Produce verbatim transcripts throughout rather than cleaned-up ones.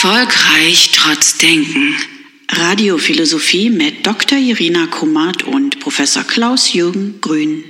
Erfolgreich trotz Denken. Radiophilosophie mit Doktor Irina Kummert und Professor Klaus-Jürgen Grün.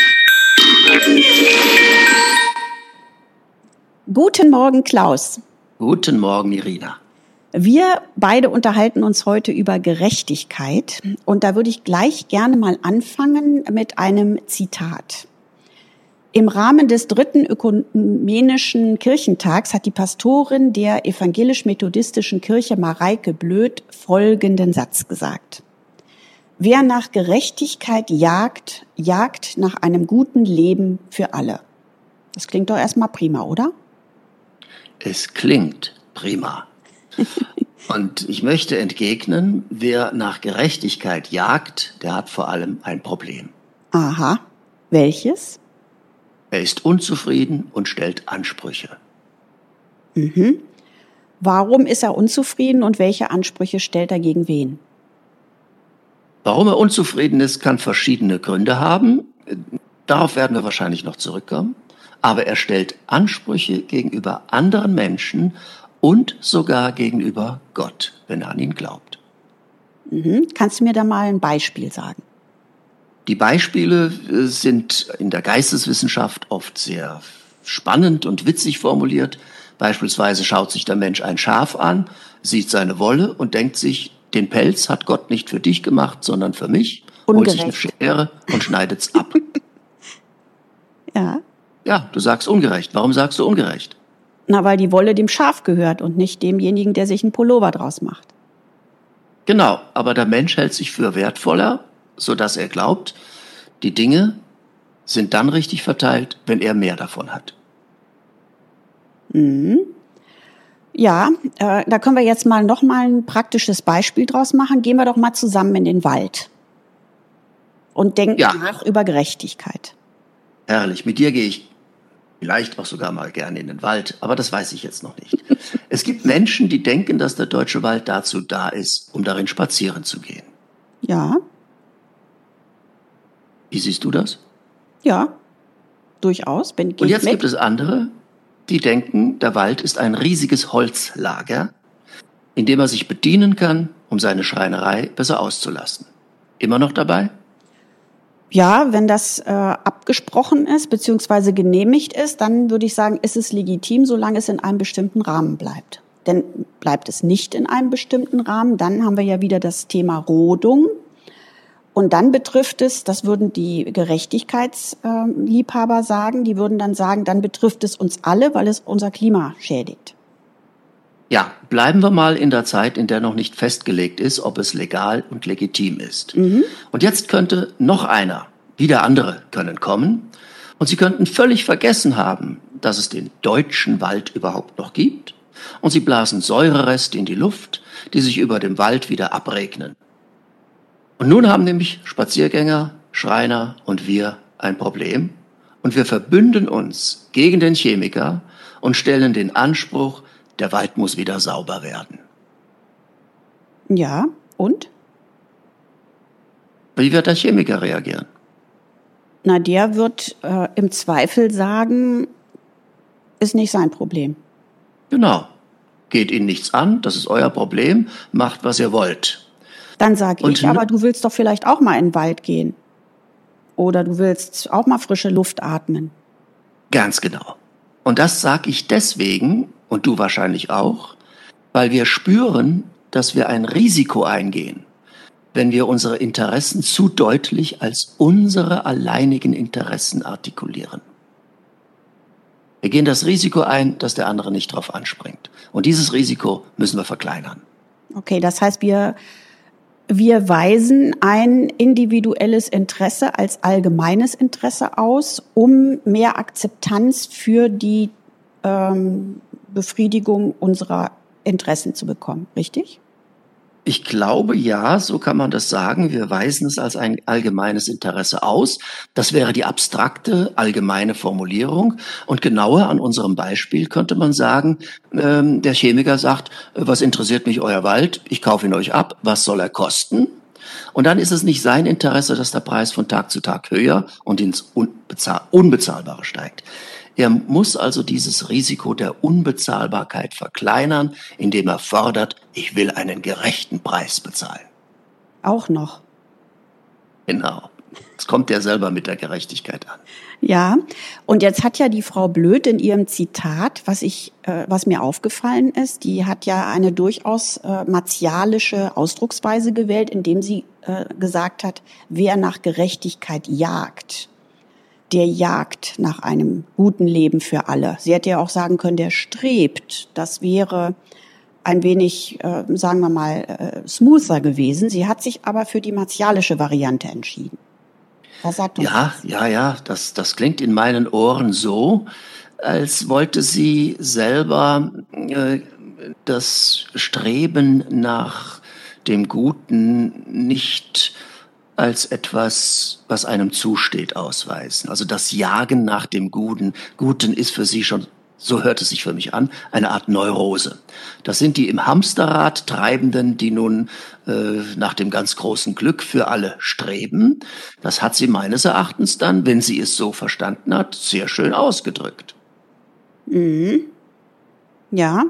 Guten Morgen, Klaus. Guten Morgen, Irina. Wir beide unterhalten uns heute über Gerechtigkeit. Und da würde ich gleich gerne mal anfangen mit einem Zitat. Im Rahmen des dritten ökumenischen Kirchentags hat die Pastorin der evangelisch-methodistischen Kirche Mareike Blöd folgenden Satz gesagt. Wer nach Gerechtigkeit jagt, jagt nach einem guten Leben für alle. Das klingt doch erstmal prima, oder? Es klingt prima. Und ich möchte entgegnen, wer nach Gerechtigkeit jagt, der hat vor allem ein Problem. Aha, welches? Er ist unzufrieden und stellt Ansprüche. Mhm. Warum ist er unzufrieden und welche Ansprüche stellt er gegen wen? Warum er unzufrieden ist, kann verschiedene Gründe haben. Darauf werden wir wahrscheinlich noch zurückkommen. Aber er stellt Ansprüche gegenüber anderen Menschen und sogar gegenüber Gott, wenn er an ihn glaubt. Mhm. Kannst du mir da mal ein Beispiel sagen? Die Beispiele sind in der Geisteswissenschaft oft sehr spannend und witzig formuliert. Beispielsweise schaut sich der Mensch ein Schaf an, sieht seine Wolle und denkt sich, den Pelz hat Gott nicht für dich gemacht, sondern für mich. Ungerecht. Holt sich eine Schere und schneidet's ab. Ja. Ja, du sagst ungerecht. Warum sagst du ungerecht? Na, weil die Wolle dem Schaf gehört und nicht demjenigen, der sich einen Pullover draus macht. Genau, aber der Mensch hält sich für wertvoller, sodass er glaubt, die Dinge sind dann richtig verteilt, wenn er mehr davon hat. Mhm. Ja, äh, da können wir jetzt mal noch mal ein praktisches Beispiel draus machen. Gehen wir doch mal zusammen in den Wald und denken Ja. nach über Gerechtigkeit. Herrlich, mit dir gehe ich vielleicht auch sogar mal gerne in den Wald, aber das weiß ich jetzt noch nicht. Es gibt Menschen, die denken, dass der deutsche Wald dazu da ist, um darin spazieren zu gehen. Ja, Wie siehst du das? ja, durchaus. Bin Und jetzt gibt es andere, die denken, der Wald ist ein riesiges Holzlager, in dem er sich bedienen kann, um seine Schreinerei besser auszulassen. Immer noch dabei? Ja, wenn das äh, abgesprochen ist beziehungsweise genehmigt ist, dann würde ich sagen, ist es legitim, solange es in einem bestimmten Rahmen bleibt. Denn bleibt es nicht in einem bestimmten Rahmen, dann haben wir ja wieder das Thema Rodung. Und dann betrifft es, das würden die Gerechtigkeitsliebhaber sagen, die würden dann sagen, dann betrifft es uns alle, weil es unser Klima schädigt. Ja, bleiben wir mal in der Zeit, in der noch nicht festgelegt ist, ob es legal und legitim ist. Mhm. Und jetzt könnte noch einer, wieder andere können kommen, und sie könnten völlig vergessen haben, dass es den deutschen Wald überhaupt noch gibt, und sie blasen Säurereste in die Luft, die sich über dem Wald wieder abregnen. Und nun haben nämlich Spaziergänger, Schreiner und wir ein Problem, und wir verbünden uns gegen den Chemiker und stellen den Anspruch, der Wald muss wieder sauber werden. Ja, und? Wie wird der Chemiker reagieren? Na, der wird äh, im Zweifel sagen, ist nicht sein Problem. Genau. Geht Ihnen nichts an, das ist euer Problem, macht, was ihr wollt. Dann sag Und ich, aber du willst doch vielleicht auch mal in den Wald gehen. Oder du willst auch mal frische Luft atmen. Ganz genau. Und das sage ich deswegen, und du wahrscheinlich auch, weil wir spüren, dass wir ein Risiko eingehen, wenn wir unsere Interessen zu deutlich als unsere alleinigen Interessen artikulieren. Wir gehen das Risiko ein, dass der andere nicht drauf anspringt. Und dieses Risiko müssen wir verkleinern. Okay, das heißt, wir, wir weisen ein individuelles Interesse als allgemeines Interesse aus, um mehr Akzeptanz für die ähm, Befriedigung unserer Interessen zu bekommen, richtig? Ich glaube, ja, so kann man das sagen. Wir weisen es als ein allgemeines Interesse aus. Das wäre die abstrakte, allgemeine Formulierung. Und genauer an unserem Beispiel könnte man sagen, ähm, der Chemiker sagt, was interessiert mich euer Wald? Ich kaufe ihn euch ab. Was soll er kosten? Und dann ist es nicht sein Interesse, dass der Preis von Tag zu Tag höher und ins Unbezahl- Unbezahlbare steigt. Er muss also dieses Risiko der Unbezahlbarkeit verkleinern, indem er fordert, ich will einen gerechten Preis bezahlen. Auch noch. Genau. Jetzt kommt er selber mit der Gerechtigkeit an. Ja, und jetzt hat ja die Frau Blöd in ihrem Zitat, was ich, äh, was mir aufgefallen ist, die hat ja eine durchaus äh, martialische Ausdrucksweise gewählt, indem sie äh, gesagt hat, wer nach Gerechtigkeit jagt, der jagt nach einem guten Leben für alle. Sie hätte ja auch sagen können, der strebt. Das wäre ein wenig, äh, sagen wir mal, äh, smoother gewesen. Sie hat sich aber für die martialische Variante entschieden. Was sagt uns Ja, das? ja, ja, das, das klingt in meinen Ohren so, als wollte sie selber äh, das Streben nach dem Guten nicht als etwas, was einem zusteht, ausweisen. Also das Jagen nach dem Guten, Guten ist für sie schon, so hört es sich für mich an, eine Art Neurose. Das sind die im Hamsterrad Treibenden, die nun äh, nach dem ganz großen Glück für alle streben. Das hat sie meines Erachtens dann, wenn sie es so verstanden hat, sehr schön ausgedrückt. Mhm. Ja.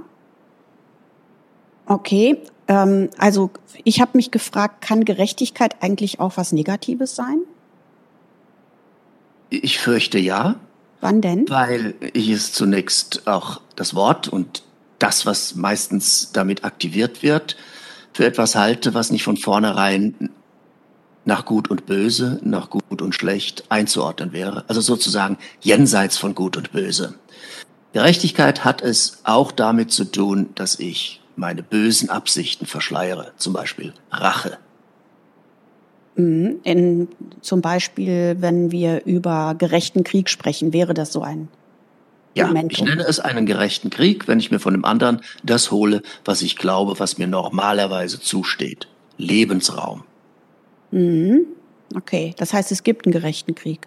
Okay. Ähm, also ich habe mich gefragt, kann Gerechtigkeit eigentlich auch was Negatives sein? Ich fürchte ja. Wann denn? Weil ich es zunächst auch das Wort und das, was meistens damit aktiviert wird, für etwas halte, was nicht von vornherein nach Gut und Böse, nach Gut und Schlecht einzuordnen wäre. Also sozusagen jenseits von Gut und Böse. Gerechtigkeit hat es auch damit zu tun, dass ich meine bösen Absichten verschleiere, zum Beispiel Rache. In, zum Beispiel, wenn wir über gerechten Krieg sprechen, wäre das so ein Ja, Momentum? Ich nenne es einen gerechten Krieg, wenn ich mir von dem anderen das hole, was ich glaube, was mir normalerweise zusteht. Lebensraum. Mhm. Okay, das heißt, es gibt einen gerechten Krieg.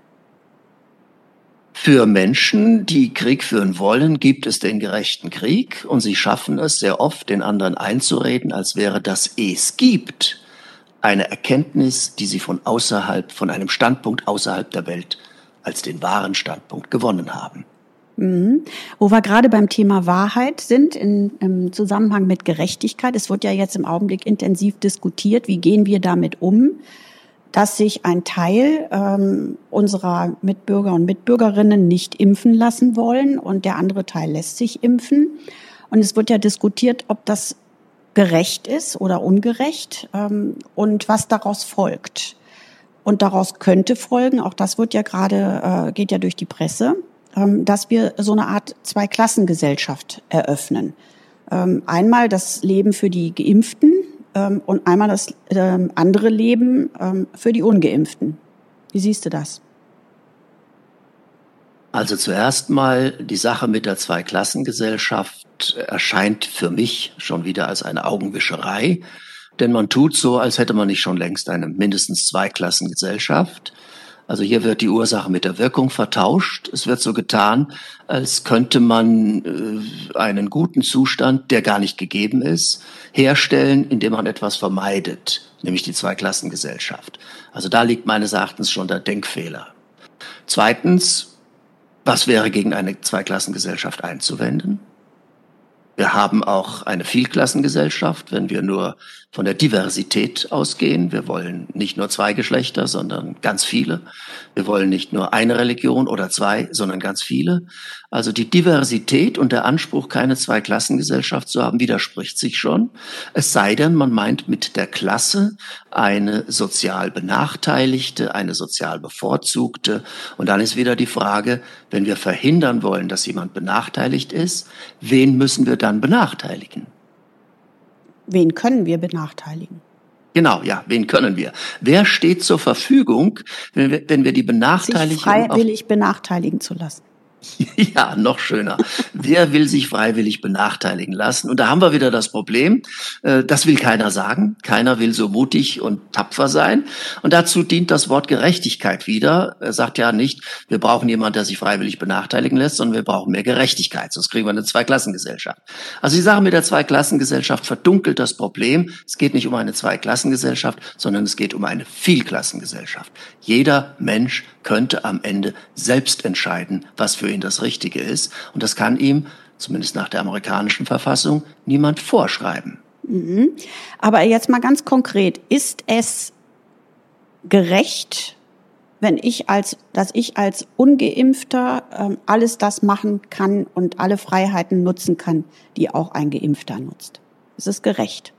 Für Menschen, die Krieg führen wollen, gibt es den gerechten Krieg und sie schaffen es sehr oft, den anderen einzureden, als wäre das es gibt eine Erkenntnis, die sie von außerhalb, von einem Standpunkt außerhalb der Welt als den wahren Standpunkt gewonnen haben. Mhm. Wo wir gerade beim Thema Wahrheit sind, in, im Zusammenhang mit Gerechtigkeit. Es wird ja jetzt im Augenblick intensiv diskutiert, wie gehen wir damit um, dass sich ein Teil ähm, unserer Mitbürger und Mitbürgerinnen nicht impfen lassen wollen und der andere Teil lässt sich impfen. Und es wird ja diskutiert, ob das gerecht ist oder ungerecht ähm, und was daraus folgt. Und daraus könnte folgen, auch das wird ja gerade, äh, geht ja durch die Presse, ähm, dass wir so eine Art Zweiklassengesellschaft eröffnen. Ähm, einmal das Leben für die Geimpften ähm, und einmal das ähm, andere Leben ähm, für die Ungeimpften. Wie siehst du das? Also zuerst mal die Sache mit der Zweiklassengesellschaft erscheint für mich schon wieder als eine Augenwischerei, denn man tut so, als hätte man nicht schon längst eine mindestens Zweiklassengesellschaft. Also hier wird die Ursache mit der Wirkung vertauscht. Es wird so getan, als könnte man äh, einen guten Zustand, der gar nicht gegeben ist, herstellen, indem man etwas vermeidet, nämlich die Zweiklassengesellschaft. Also da liegt meines Erachtens schon der Denkfehler. Zweitens, was wäre gegen eine Zweiklassengesellschaft einzuwenden? Wir haben auch eine Vielklassengesellschaft, wenn wir nur von der Diversität ausgehen. Wir wollen nicht nur zwei Geschlechter, sondern ganz viele. Wir wollen nicht nur eine Religion oder zwei, sondern ganz viele. Also die Diversität und der Anspruch, keine Zweiklassengesellschaft zu haben, widerspricht sich schon. Es sei denn, man meint mit der Klasse eine sozial benachteiligte, eine sozial bevorzugte. Und dann ist wieder die Frage, wenn wir verhindern wollen, dass jemand benachteiligt ist, wen müssen wir dann benachteiligen? Wen können wir benachteiligen? Genau, ja, wen können wir? Wer steht zur Verfügung, wenn wir, wenn wir die Benachteiligung... Sich freiwillig benachteiligen zu lassen. Ja, noch schöner. Wer will sich freiwillig benachteiligen lassen? Und da haben wir wieder das Problem, äh, das will keiner sagen. Keiner will so mutig und tapfer sein. Und dazu dient das Wort Gerechtigkeit wieder. Er sagt ja nicht, wir brauchen jemanden, der sich freiwillig benachteiligen lässt, sondern wir brauchen mehr Gerechtigkeit. Sonst kriegen wir eine Zweiklassengesellschaft. Also die Sache mit der Zweiklassengesellschaft verdunkelt das Problem. Es geht nicht um eine Zweiklassengesellschaft, sondern es geht um eine Vielklassengesellschaft. Jeder Mensch könnte am Ende selbst entscheiden, was für ihn das Richtige ist. Und das kann ihm, zumindest nach der amerikanischen Verfassung, niemand vorschreiben. Mhm. Aber jetzt mal ganz konkret, ist es gerecht, wenn ich als, dass ich als Ungeimpfter ähm, alles das machen kann und alle Freiheiten nutzen kann, die auch ein Geimpfter nutzt? Ist es gerecht?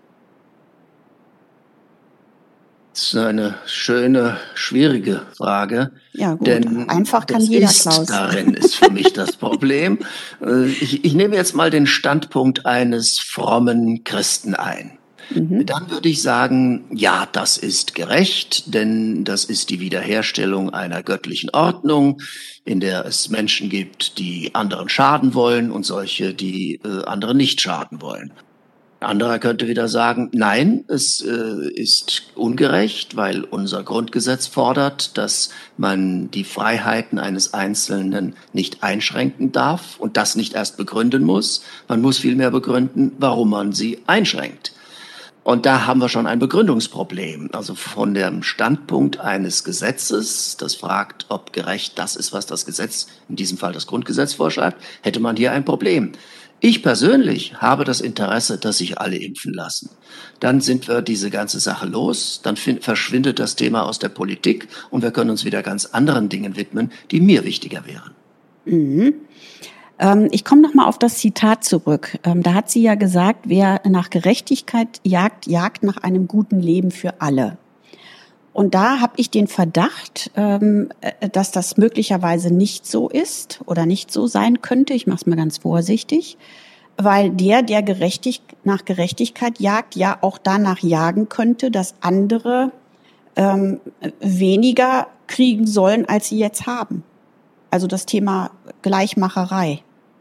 Das ist eine schöne, schwierige Frage. Ja, gut. Denn Einfach kann das jeder, ist, Klaus. darin ist für mich das Problem. Ich, ich nehme jetzt mal den Standpunkt eines frommen Christen ein. Mhm. Dann würde ich sagen, ja, das ist gerecht, denn das ist die Wiederherstellung einer göttlichen Ordnung, in der es Menschen gibt, die anderen schaden wollen und solche, die äh, anderen nicht schaden wollen. Ein anderer könnte wieder sagen, nein, es äh, ist ungerecht, weil unser Grundgesetz fordert, dass man die Freiheiten eines Einzelnen nicht einschränken darf und das nicht erst begründen muss. Man muss vielmehr begründen, warum man sie einschränkt. Und da haben wir schon ein Begründungsproblem. Also von dem Standpunkt eines Gesetzes, das fragt, ob gerecht das ist, was das Gesetz, in diesem Fall das Grundgesetz vorschreibt, hätte man hier ein Problem. Ich persönlich habe das Interesse, dass sich alle impfen lassen. Dann sind wir diese ganze Sache los, dann verschwindet das Thema aus der Politik und wir können uns wieder ganz anderen Dingen widmen, die mir wichtiger wären. Mhm. Ähm, ich komme noch mal auf das Zitat zurück. Ähm, da hat sie ja gesagt, wer nach Gerechtigkeit jagt, jagt nach einem guten Leben für alle. Und da habe ich den Verdacht, ähm, dass das möglicherweise nicht so ist oder nicht so sein könnte. Ich mache es mal ganz vorsichtig, weil der, der gerechtig, nach Gerechtigkeit jagt, ja auch danach jagen könnte, dass andere ähm, weniger kriegen sollen, als sie jetzt haben. Also das Thema Gleichmacherei.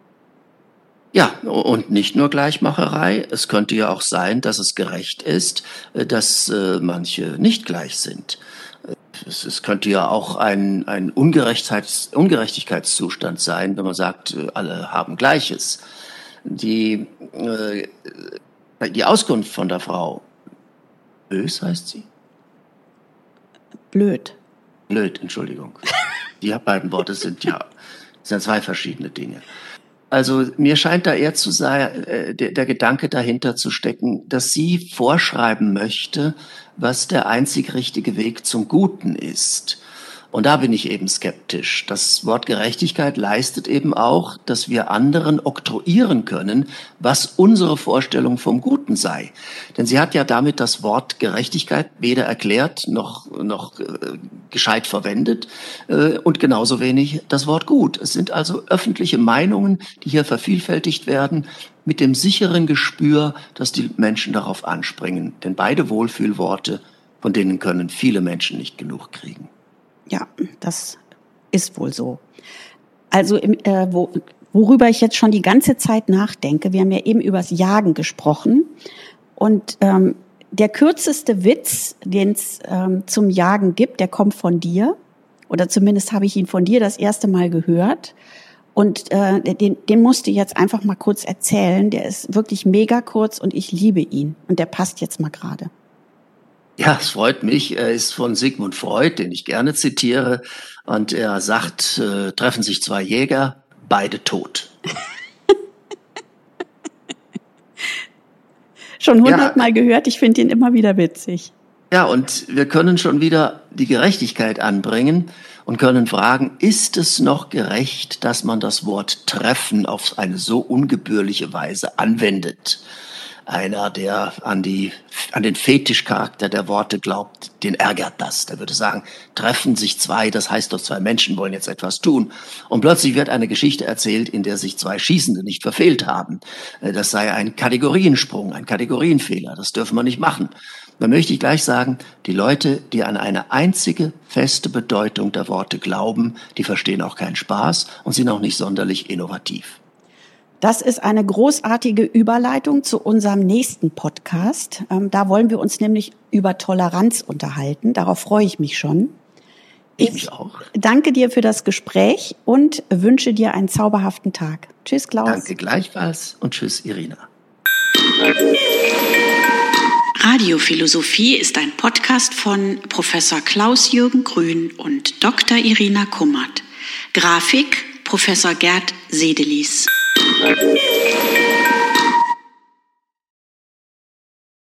Ja, und nicht nur Gleichmacherei. Es könnte ja auch sein, dass es gerecht ist, dass äh, manche nicht gleich sind. Es, es könnte ja auch ein, ein Ungerechts, Ungerechtigkeitszustand sein, wenn man sagt, alle haben Gleiches. Die, äh, die Auskunft von der Frau, Bös heißt sie? Blöd. Blöd, Entschuldigung. Die beiden Worte sind ja sind zwei verschiedene Dinge. Also mir scheint da eher zu sein, äh, der, der Gedanke dahinter zu stecken, dass sie vorschreiben möchte, was der einzig richtige Weg zum Guten ist. Und da bin ich eben skeptisch. Das Wort Gerechtigkeit leistet eben auch, dass wir anderen oktroyieren können, was unsere Vorstellung vom Guten sei. Denn sie hat ja damit das Wort Gerechtigkeit weder erklärt noch, noch äh, gescheit verwendet äh, und genauso wenig das Wort Gut. Es sind also öffentliche Meinungen, die hier vervielfältigt werden, mit dem sicheren Gespür, dass die Menschen darauf anspringen. Denn beide Wohlfühlworte, von denen können viele Menschen nicht genug kriegen. Ja, das ist wohl so. Also äh, wo, worüber ich jetzt schon die ganze Zeit nachdenke, wir haben ja eben übers Jagen gesprochen und ähm, der kürzeste Witz, den es ähm, zum Jagen gibt, der kommt von dir oder zumindest habe ich ihn von dir das erste Mal gehört und äh, den, den musst du jetzt einfach mal kurz erzählen. Der ist wirklich mega kurz und ich liebe ihn und der passt jetzt mal gerade. Ja, es freut mich. Er ist von Sigmund Freud, den ich gerne zitiere. Und er sagt, äh, treffen sich zwei Jäger, beide tot. Schon hundertmal ja. gehört, ich finde ihn immer wieder witzig. Ja, und wir können schon wieder die Gerechtigkeit anbringen und können fragen, ist es noch gerecht, dass man das Wort treffen auf eine so ungebührliche Weise anwendet? Einer, der an die, an den Fetischcharakter der Worte glaubt, den ärgert das. Der würde sagen, treffen sich zwei, das heißt doch, zwei Menschen wollen jetzt etwas tun. Und plötzlich wird eine Geschichte erzählt, in der sich zwei Schießende nicht verfehlt haben. Das sei ein Kategoriensprung, ein Kategorienfehler. Das dürfen wir nicht machen. Da möchte ich gleich sagen, die Leute, die an eine einzige feste Bedeutung der Worte glauben, die verstehen auch keinen Spaß und sind auch nicht sonderlich innovativ. Das ist eine großartige Überleitung zu unserem nächsten Podcast. Da wollen wir uns nämlich über Toleranz unterhalten. Darauf freue ich mich schon. Ich, ich mich auch. Danke dir für das Gespräch und wünsche dir einen zauberhaften Tag. Tschüss, Klaus. Danke gleichfalls und tschüss, Irina. Radiophilosophie ist ein Podcast von Professor Klaus-Jürgen Grün und Doktor Irina Kummert. Grafik Professor Gerd Sedelies.